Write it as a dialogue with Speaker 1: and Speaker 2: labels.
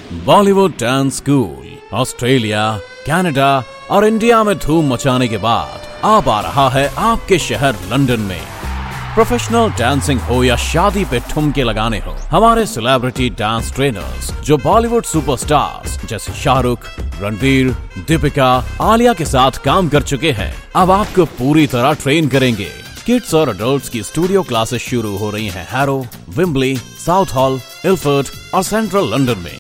Speaker 1: Bollywood dance school Australia, Canada और India में धूम मचाने के बाद अब आ रहा है आपके शहर लंदन में। प्रोफेशनल डांसिंग हो या शादी पे ठुमके लगाने हो, हमारे सेलिब्रिटी डांस ट्रेनर्स जो बॉलीवुड सुपरस्टार्स जैसे शाहरुख, रणबीर, दीपिका, आलिया के साथ काम कर चुके हैं, अब आपको पूरी तरह ट्रेन करेंगे। किड्स और अडल्ट्स की स्टूडियो क्लासेस शुरू हो रही हैं Harrow, Wembley, Southall, Ilford और सेंट्रल लंदन में।